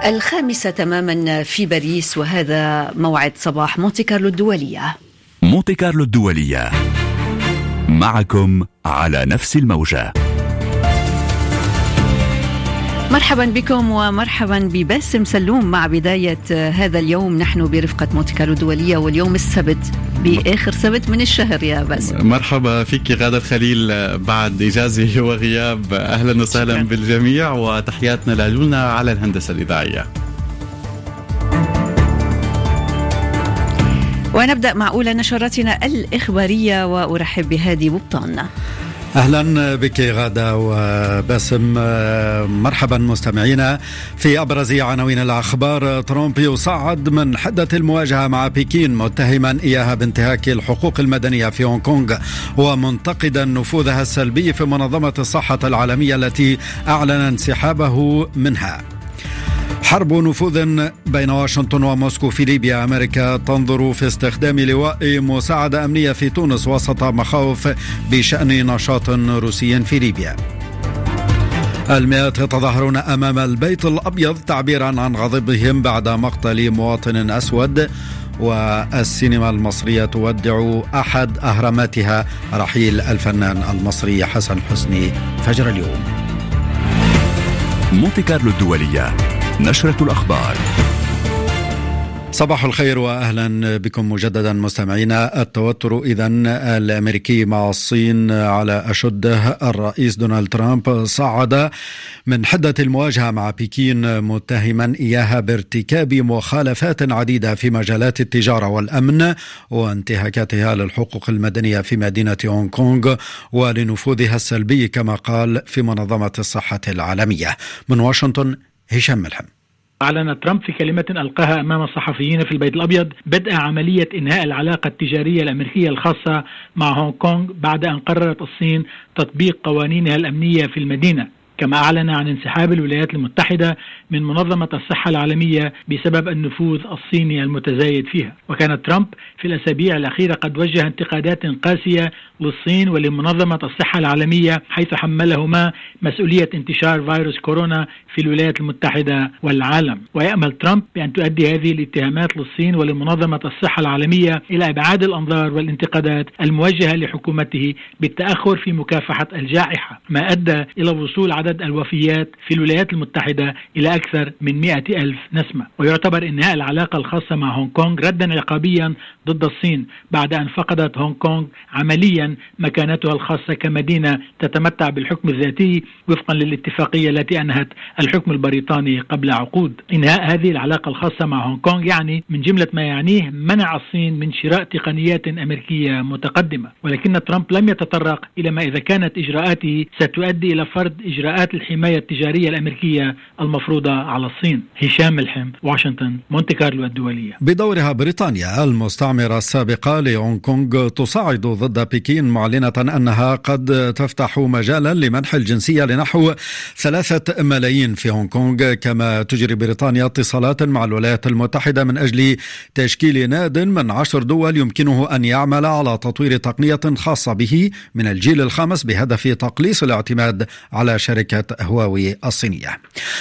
الخامسة تماما في باريس، وهذا موعد صباح مونتي كارلو الدولية. مونتي كارلو الدولية معكم على نفس الموجة. مرحبا بكم ومرحبا بباسم سلوم مع بداية هذا اليوم. نحن برفقة مونتي كارلو الدولية، واليوم السبت بآخر سبت من الشهر يا باسم. مرحبا فيك غادة الخليل بعد إجازة وغياب. أهلا وسهلا بالجميع، وتحياتنا لجولنا على الهندسة الإذاعية. ونبدأ مع أولى نشراتنا الإخبارية، وأرحب بهادي بوبطان. أهلا بك غادة وباسم. مرحبا مستمعينا. في أبرز عناوين الأخبار: ترامب يصعد من حدة المواجهة مع بكين متهما إياها بانتهاك الحقوق المدنية في هونغ كونغ، ومنتقدا نفوذها السلبي في منظمة الصحة العالمية التي أعلن انسحابه منها. حرب نفوذ بين واشنطن وموسكو في ليبيا. أمريكا تنظر في استخدام لواء مساعدة أمنية في تونس وسط مخاوف بشأن نشاط روسي في ليبيا. المئات يتظاهرون أمام البيت الأبيض تعبيرا عن غضبهم بعد مقتل مواطن أسود. والسينما المصرية تودع أحد أهراماتها رحيل الفنان المصري حسن حسني فجر اليوم. مونتي كارلو الدولية، نشرة الأخبار. صباح الخير وأهلا بكم مجددا مستمعينا. التوتر إذن الأمريكي مع الصين على أشده. الرئيس دونالد ترامب صعد من حدة المواجهة مع بكين متهما إياها بارتكاب مخالفات عديدة في مجالات التجارة والأمن وانتهاكاتها للحقوق المدنية في مدينة هونغ كونغ ولنفوذها السلبي كما قال في منظمة الصحة العالمية. من واشنطن هشام ملحم. أعلن ترامب في كلمة ألقاها أمام الصحفيين في البيت الأبيض بدء عملية إنهاء العلاقة التجارية الأمريكية الخاصة مع هونغ كونغ بعد أن قررت الصين تطبيق قوانينها الأمنية في المدينة، كما أعلن عن انسحاب الولايات المتحدة من منظمة الصحة العالمية بسبب النفوذ الصيني المتزايد فيها. وكان ترامب في الأسابيع الأخيرة قد وجه انتقادات قاسية للصين ولمنظمة الصحة العالمية، حيث حملهما مسؤولية انتشار فيروس كورونا في الولايات المتحدة والعالم. ويأمل ترامب بأن تؤدي هذه الاتهامات للصين ولمنظمة الصحة العالمية إلى إبعاد الأنظار والانتقادات الموجهة لحكومته بالتأخر في مكافحة الجائحة، ما أدى إلى وصول عدد الوفيات في الولايات المتحدة إلى أكثر من 100,000 نسمة. ويعتبر إنهاء العلاقة الخاصة مع هونغ كونغ ردا عقابيا ضد الصين بعد أن فقدت هونغ كونغ عمليا مكانتها الخاصة كمدينة تتمتع بالحكم الذاتي وفقا للاتفاقية التي أنهت الحكم البريطاني قبل عقود. إنهاء هذه العلاقة الخاصة مع هونغ كونغ يعني من جملة ما يعنيه منع الصين من شراء تقنيات أمريكية متقدمة. ولكن ترامب لم يتطرق إلى ما إذا كانت إجراءاته ستؤدي إلى فرض إجراءات الحماية التجارية الأمريكية المفروضة على الصين. هشام ملحم، واشنطن، مونتي كارلو الدولية. بدورها بريطانيا المستعمرة السابقة لهونغ كونغ تصاعد ضد بكين معلنة أنها قد تفتح مجالا لمنح الجنسية لنحو 3 ملايين في هونغ كونغ. كما تجري بريطانيا اتصالات مع الولايات المتحدة من أجل تشكيل ناد من 10 دول يمكنه أن يعمل على تطوير تقنية خاصة به من الجيل الخامس بهدف تقليص الاعتماد على شركة هواوي الصينية.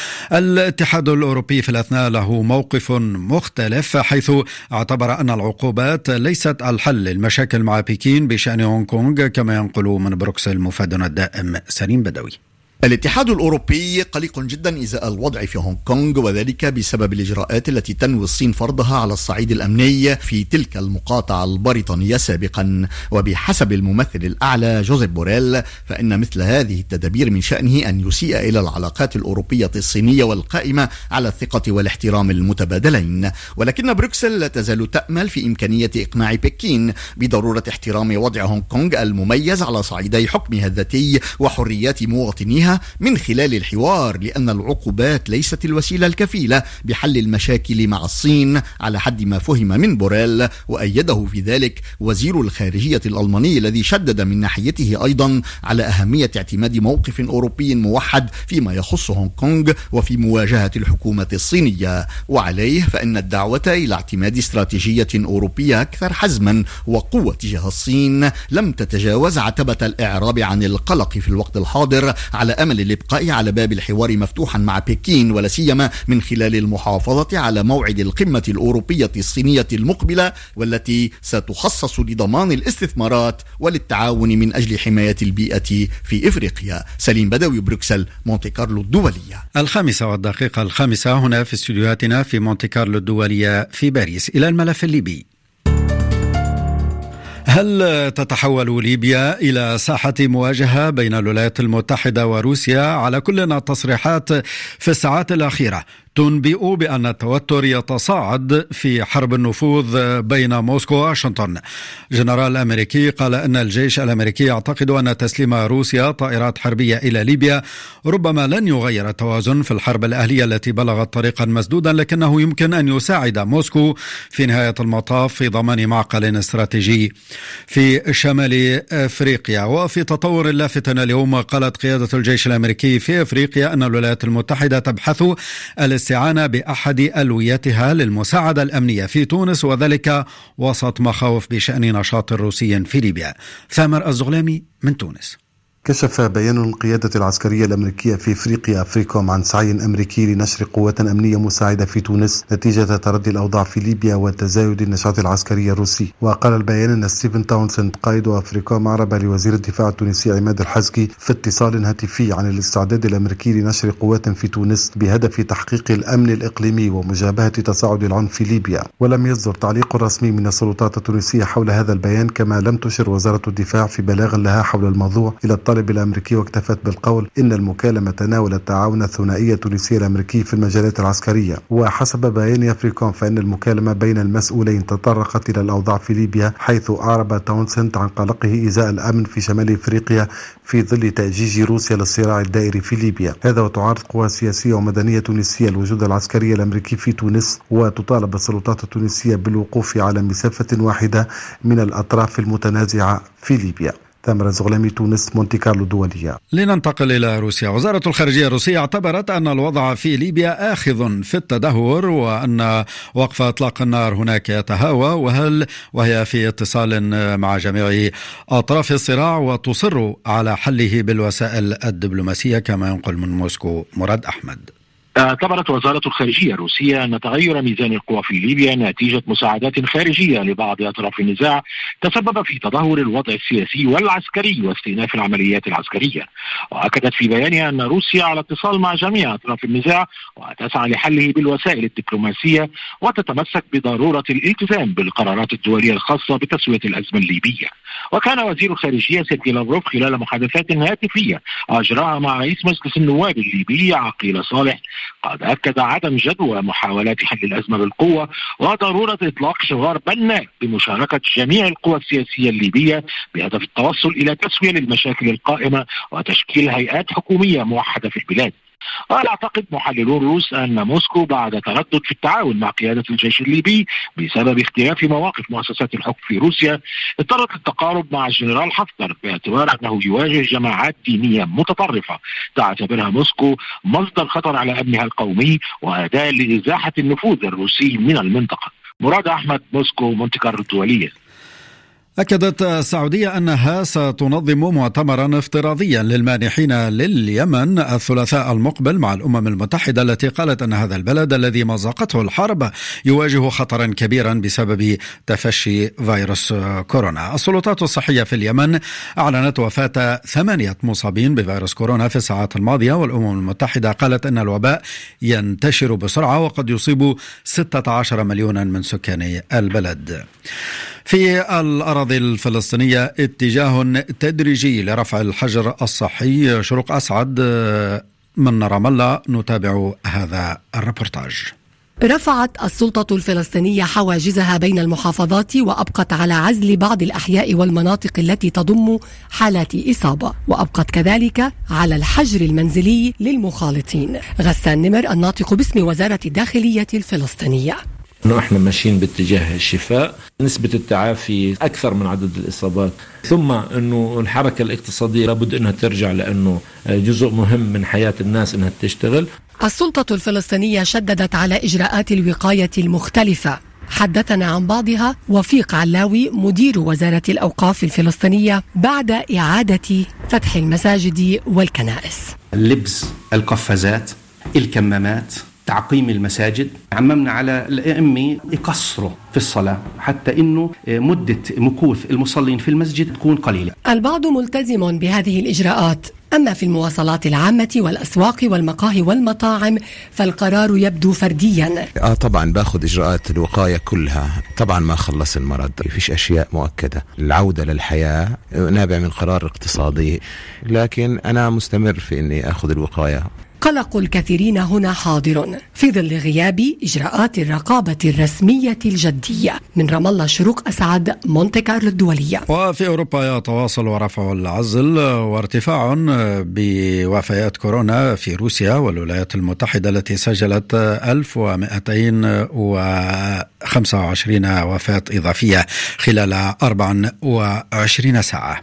الاتحاد الأوروبي في الأثناء له موقف مختلف، حيث اعتبر أن العقوبات ليست الحل للمشاكل مع بكين بشأن هونغ كونغ، كما ينقل من بروكسل مفادنا الدائم سليم بدوي. الاتحاد الأوروبي قلق جدا إزاء الوضع في هونغ كونغ، وذلك بسبب الإجراءات التي تنوي الصين فرضها على الصعيد الأمني في تلك المقاطعة البريطانية سابقا. وبحسب الممثل الأعلى جوزيب بوريل فإن مثل هذه التدابير من شأنه أن يسيء إلى العلاقات الأوروبية الصينية والقائمة على الثقة والاحترام المتبادلين. ولكن بروكسل لا تزال تأمل في إمكانية إقناع بكين بضرورة احترام وضع هونغ كونغ المميز على صعيدي حكمها الذاتي وحريات مواطنيها من خلال الحوار، لأن العقوبات ليست الوسيلة الكفيلة بحل المشاكل مع الصين على حد ما فهم من بوريل. وأيده في ذلك وزير الخارجية الألماني الذي شدد من ناحيته أيضا على أهمية اعتماد موقف أوروبي موحد فيما يخص هونغ كونغ وفي مواجهة الحكومة الصينية. وعليه فإن الدعوة إلى اعتماد استراتيجية أوروبية أكثر حزما وقوة تجاه الصين لم تتجاوز عتبة الإعراب عن القلق في الوقت الحاضر على أمل الإبقاء على باب الحوار مفتوحا مع بكين، ولا سيما من خلال المحافظة على موعد القمة الأوروبية الصينية المقبلة، والتي ستخصص لضمان الاستثمارات وللتعاون من أجل حماية البيئة في إفريقيا. سليم بدوي، بروكسل، مونتي كارلو الدولية. 5:05 هنا في استديوهاتنا في مونتي كارلو الدولية في باريس. إلى الملف الليبي. هل تتحول ليبيا إلى ساحة مواجهة بين الولايات المتحدة وروسيا؟ على كل التصريحات في الساعات الأخيرة تنبئ بأن التوتر يتصاعد في حرب النفوذ بين موسكو وواشنطن. جنرال أمريكي قال أن الجيش الأمريكي يعتقد أن تسليم روسيا طائرات حربية إلى ليبيا ربما لن يغير التوازن في الحرب الأهلية التي بلغت طريقا مسدودا، لكنه يمكن أن يساعد موسكو في نهاية المطاف في ضمان معقل استراتيجي في شمال أفريقيا. وفي تطور لافت اليوم قالت قيادة الجيش الأمريكي في أفريقيا أن الولايات المتحدة تبحث الاستعانة بأحد ألويتها للمساعدة الأمنية في تونس، وذلك وسط مخاوف بشأن نشاط روسي في ليبيا. ثامر الزغلامي من تونس. كشف بيان القيادة العسكرية الأمريكية في إفريقيا أفريكوم عن سعي أمريكي لنشر قوات أمنية مساعدة في تونس نتيجة تردي الأوضاع في ليبيا وتزايد النشاط العسكري الروسي. وقال البيان أن ستيفن تاونسند قائد أفريكوم أعرب لوزير الدفاع التونسي عماد الحزقي في اتصال هاتفي عن الاستعداد الأمريكي لنشر قوات في تونس بهدف تحقيق الأمن الإقليمي ومجابهة تصاعد العنف في ليبيا. ولم يصدر تعليق رسمي من السلطات التونسية حول هذا البيان، كما لم تشر وزارة الدفاع في بلاغ لها حول الموضوع إلى الطالب الأمريكي، واكتفت بالقول إن المكالمة تناولت التعاون الثنائي التونسي الأمريكي في المجالات العسكرية. وحسب بيان أفريكوم فإن المكالمة بين المسؤولين تطرقت إلى الأوضاع في ليبيا، حيث أعرب تاونسند عن قلقه إزاء الأمن في شمال أفريقيا في ظل تأجيج روسيا للصراع الدائري في ليبيا. هذا وتعارض قوى سياسية ومدنية تونسية الوجود العسكري الأمريكي في تونس، وتطالب السلطات التونسية بالوقوف على مسافة واحدة من الأطراف المتنازعة في ليبيا. ثامر الزغلامي، تونس، مونتي كارلو الدولية. لننتقل إلى روسيا. وزارة الخارجية الروسية اعتبرت أن الوضع في ليبيا آخذ في التدهور، وأن وقف إطلاق النار هناك يتهاوى، وهي في اتصال مع جميع أطراف الصراع، وتصر على حله بالوسائل الدبلوماسية، كما ينقل من موسكو مراد أحمد. اعتبرت وزارة الخارجية الروسية أن تغير ميزان القوى في ليبيا نتيجة مساعدات خارجية لبعض أطراف النزاع تسبب في تدهور الوضع السياسي والعسكري واستئناف العمليات العسكرية. وأكدت في بيانها أن روسيا على اتصال مع جميع أطراف النزاع وتسعى لحله بالوسائل الدبلوماسية، وتتمسك بضرورة الالتزام بالقرارات الدولية الخاصة بتسوية الأزمة الليبية. وكان وزير الخارجية سيرجي لافروف خلال محادثات هاتفية أجراها مع رئيس مجلس النواب الليبي عقيل صالح قد أكد عدم جدوى محاولات حل الأزمة بالقوة، وضرورة إطلاق شغار بناء بمشاركة جميع القوى السياسية الليبية بهدف التوصل إلى تسوية للمشاكل القائمة وتشكيل هيئات حكومية موحدة في البلاد. ويعتقد محللون روس أن موسكو بعد تردد في التعاون مع قيادة الجيش الليبي بسبب اختلاف مواقف مؤسسات الحكم في روسيا اضطرت للتقارب مع الجنرال حفتر، باعتبار أنه يواجه جماعات دينية متطرفة تعتبرها موسكو مصدر خطر على أمنها القومي وأداة لإزاحة النفوذ الروسي من المنطقة. مراد أحمد، موسكو، مونتي كارلو الدولية. أكدت السعودية أنها ستنظم مؤتمرا افتراضيا للمانحين لليمن الثلاثاء المقبل مع الأمم المتحدة، التي قالت أن هذا البلد الذي مزقته الحرب يواجه خطرا كبيرا بسبب تفشي فيروس كورونا. السلطات الصحية في اليمن أعلنت وفاة 8 مصابين بفيروس كورونا في الساعات الماضية، والأمم المتحدة قالت أن الوباء ينتشر بسرعة وقد يصيب 16 مليونا من سكان البلد. في الأراضي الفلسطينية اتجاه تدريجي لرفع الحجر الصحي. شروق أسعد من رام الله نتابع هذا الربورتاج. رفعت السلطة الفلسطينية حواجزها بين المحافظات، وأبقت على عزل بعض الأحياء والمناطق التي تضم حالات إصابة، وأبقت كذلك على الحجر المنزلي للمخالطين. غسان نمر الناطق باسم وزارة الداخلية الفلسطينية: إنه إحنا ماشيين باتجاه الشفاء، نسبة التعافي أكثر من عدد الإصابات، ثم إنه الحركة الاقتصادية لابد إنها ترجع، لأنه جزء مهم من حياة الناس إنها تشتغل. السلطة الفلسطينية شددت على إجراءات الوقاية المختلفة، حدثنا عن بعضها وفيق علاوي مدير وزارة الأوقاف الفلسطينية بعد إعادة فتح المساجد والكنائس. اللبس، القفازات، الكمامات، تعقيم المساجد. عممنا على الأئمة يقصروا في الصلاة حتى إنه مدة مكوث المصلين في المسجد تكون قليلة. البعض ملتزم بهذه الإجراءات، أما في المواصلات العامة والأسواق والمقاهي والمطاعم فالقرار يبدو فرديا. طبعا باخذ إجراءات الوقاية كلها، طبعا ما خلص المرض، فيش أشياء مؤكدة. العودة للحياة نابع من قرار اقتصادي، لكن أنا مستمر في إني أخذ الوقاية. قلق الكثيرين هنا حاضر في ظل غياب إجراءات الرقابة الرسمية الجدية. من رام الله شروق أسعد، مونتي كارلو الدولية. وفي أوروبا يتواصل رفع العزل وارتفاع بوفيات كورونا في روسيا والولايات المتحدة التي سجلت 1225 وفاة إضافية خلال 24 ساعة.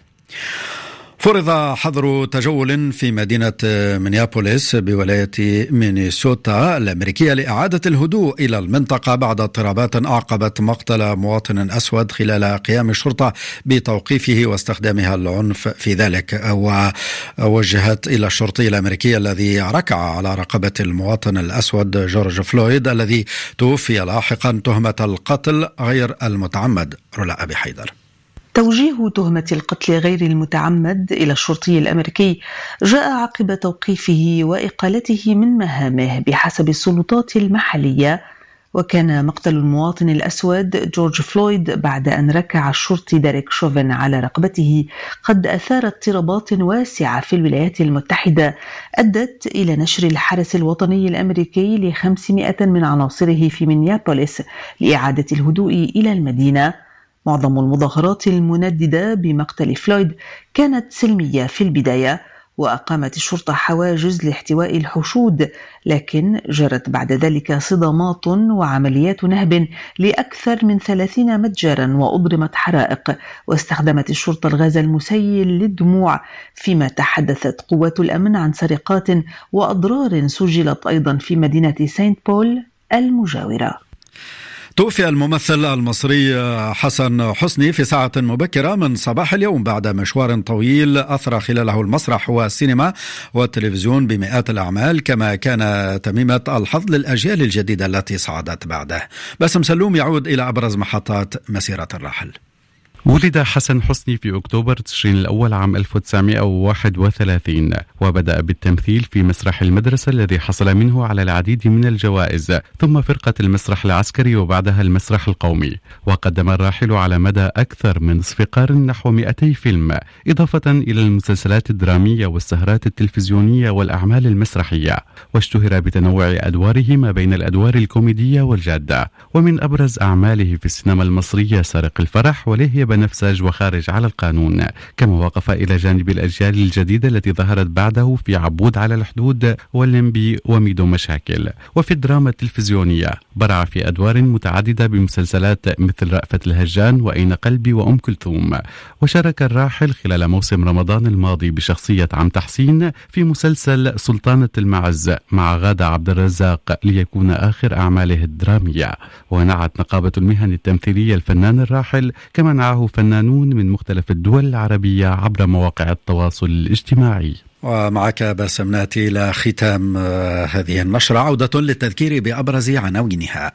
فرض حظر تجول في مدينة مينيابوليس بولاية مينيسوتا الأمريكية لإعادة الهدوء إلى المنطقة بعد اضطرابات أعقبت مقتل مواطن أسود خلال قيام الشرطة بتوقيفه واستخدامها العنف في ذلك. ووجهت إلى الشرطي الأمريكي الذي ركع على رقبة المواطن الأسود جورج فلويد الذي توفي لاحقا تهمة القتل غير المتعمد. رولا أبي حيدر. توجيه تهمة القتل غير المتعمد إلى الشرطي الأمريكي جاء عقب توقيفه وإقالته من مهامه بحسب السلطات المحلية. وكان مقتل المواطن الأسود جورج فلويد بعد أن ركع الشرطي ديريك شوفن على رقبته قد أثار اضطرابات واسعة في الولايات المتحدة أدت إلى نشر الحرس الوطني الأمريكي ل500 من عناصره في مينيابوليس لإعادة الهدوء إلى المدينة. معظم المظاهرات المنددة بمقتل فلويد كانت سلمية في البداية، وأقامت الشرطة حواجز لاحتواء الحشود، لكن جرت بعد ذلك صدامات وعمليات نهب لأكثر من 30 متجرا وأضرمت حرائق، واستخدمت الشرطة الغاز المسيل للدموع، فيما تحدثت قوات الأمن عن سرقات وأضرار سجلت أيضا في مدينة سانت بول المجاورة. توفي الممثل المصري حسن حسني في ساعة مبكرة من صباح اليوم بعد مشوار طويل أثرى خلاله المسرح والسينما والتلفزيون بمئات الأعمال، كما كان تميمة الحظ للأجيال الجديدة التي صعدت بعده. باسم سلوم يعود إلى أبرز محطات مسيرة الراحل. ولد حسن حسني في أكتوبر تشرين الأول عام 1931 وبدأ بالتمثيل في مسرح المدرسة الذي حصل منه على العديد من الجوائز، ثم فرقة المسرح العسكري وبعدها المسرح القومي. وقدم الراحل على مدى أكثر من نصف قرن نحو 200 فيلم، إضافة إلى المسلسلات الدرامية والسهرات التلفزيونية والأعمال المسرحية، واشتهر بتنوع أدواره ما بين الأدوار الكوميدية والجادة. ومن أبرز أعماله في السينما المصرية سارق الفرح ولهي بنفسج وخارج على القانون، كما وقف إلى جانب الأجيال الجديدة التي ظهرت بعده في عبود على الحدود واللمبي وميدو مشاكل. وفي الدراما التلفزيونية برع في أدوار متعددة بمسلسلات مثل رأفت الهجان وأين قلبي وأم كلثوم. وشارك الراحل خلال موسم رمضان الماضي بشخصية عم تحسين في مسلسل سلطانة المعز مع غادة عبد الرزاق ليكون آخر أعماله الدرامية. ونعت نقابة المهن التمثيلية الفنان الراحل، كما نعه فنانون من مختلف الدول العربية عبر مواقع التواصل الاجتماعي. ومعك باسم ناتي إلى ختام هذه النشرة عودة للتذكير بأبرز عناوينها.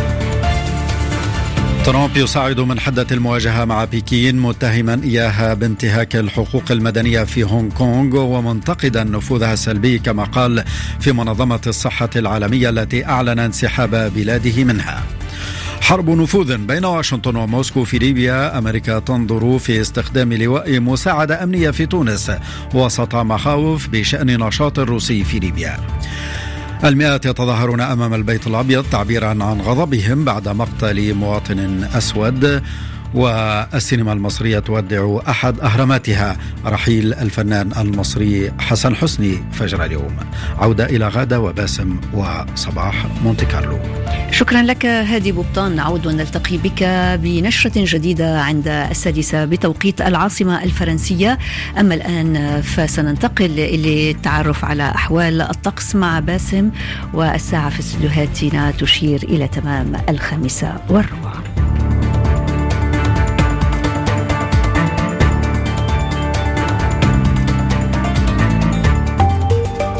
ترامب يصعد من حدة المواجهة مع بكين متهما إياها بانتهاك الحقوق المدنية في هونغ كونغ ومنتقدا نفوذها السلبي كما قال في منظمة الصحة العالمية التي أعلن انسحاب بلاده منها. حرب نفوذ بين واشنطن وموسكو في ليبيا، أمريكا تنظر في استخدام لواء مساعدة أمنية في تونس وسط مخاوف بشأن نشاط الروسي في ليبيا. المئات يتظاهرون أمام البيت الأبيض تعبيرا عن غضبهم بعد مقتل مواطن أسود. والسينما المصرية تودع أحد أهراماتها رحيل الفنان المصري حسن حسني فجر اليوم. عودة إلى غادة وباسم وصباح مونتي كارلو. شكرا لك هادي بوبطان. نعود ونلتقي بك بنشرة جديدة عند 6 بتوقيت العاصمة الفرنسية. أما الآن فسننتقل للتعرف على أحوال الطقس مع باسم، والساعة في استديوهاتنا تشير إلى تمام 5:15.